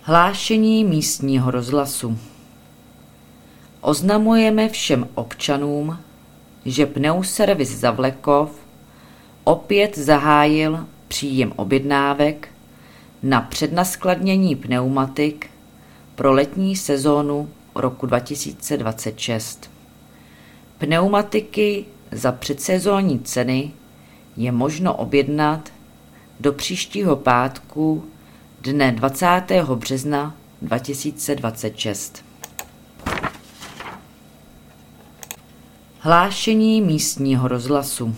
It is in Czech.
Hlášení místního rozhlasu. Oznamujeme všem občanům, že Pneuservis Zavlekov opět zahájil příjem objednávek na přednaskladnění pneumatik pro letní sezónu roku 2026. Pneumatiky za předsezónní ceny je možno objednat do příštího pátku dne 20. března 2026. Hlášení místního rozhlasu.